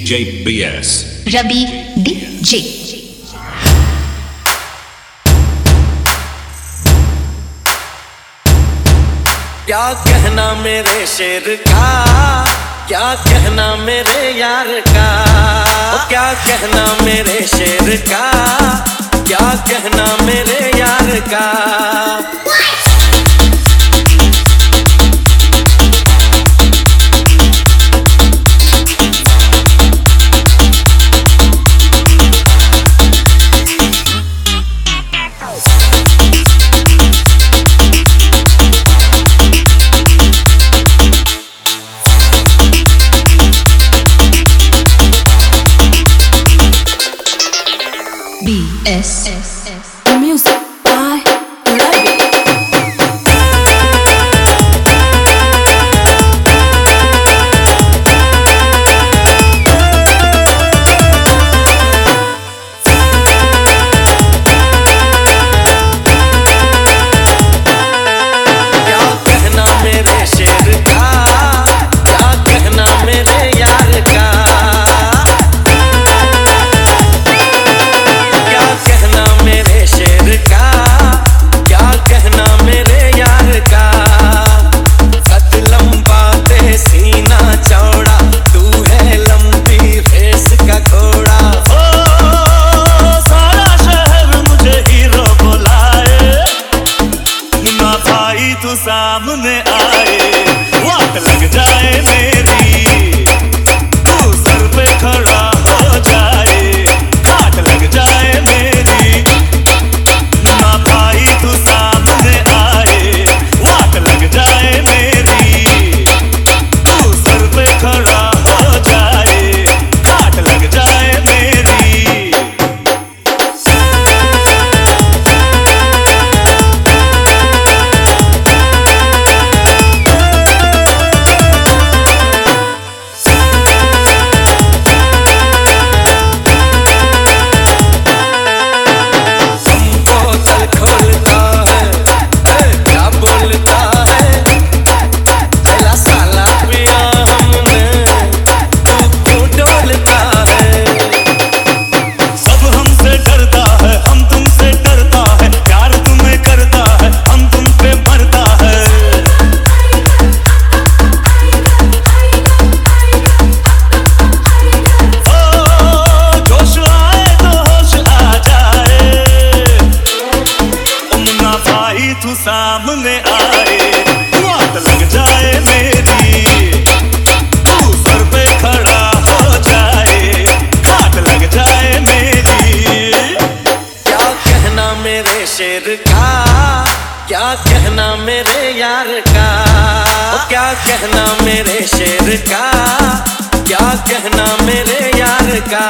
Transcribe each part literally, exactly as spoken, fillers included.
J B S Ravi DJ. क्या कहना मेरे शेर का, क्या कहना मेरे यार का, ओ क्या कहना मेरे शेर का, क्या कहना मेरे यार का। B S Music by Ravi. क्या कहना मेरे शेर का, क्या कहना मेरे यार का, क्या कहना मेरे शेर का, क्या कहना मेरे यार का। कद लंबा ते सीना चौड़ा, तू है लंबी रेस का घोड़ा। ओ सारा शहर मुझे हीरो बुलाए, ना भाई तू सामने आए, वाट लग जाए मेरी, तू सर पे खड़ा हो जाए, घाट लग जाए मेरी। ना भाई तू सामने आए, वाट लग जाए मेरी, तू सर पे खड़ा हो जाए, घाट लग जाए मेरी। हमको दिल खोलता है, ए, क्या बोलता है, चला साला पिया हमने, तू क्यों डोलता है। सब हमसे डरता है, हम तुमसे डरता है, प्यार तुम्हें करता है, हम तुम पे मरता है। ओ जोश आए तो होश आ जाए, मुन्ना भाई तू सामने आए, वाट लग जाए मेरी, तू सर पे खड़ा हो जाए, घाट लग जाए मेरी। क्या कहना मेरे शेर का, क्या कहना मेरे यार का, ओ क्या कहना मेरे शेर का, क्या कहना मेरे यार का।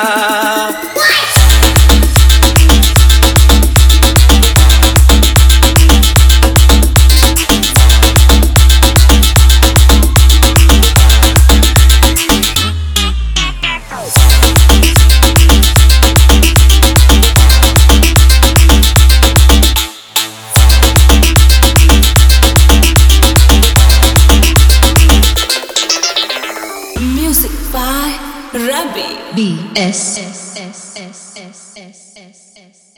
Music by Ravi. B S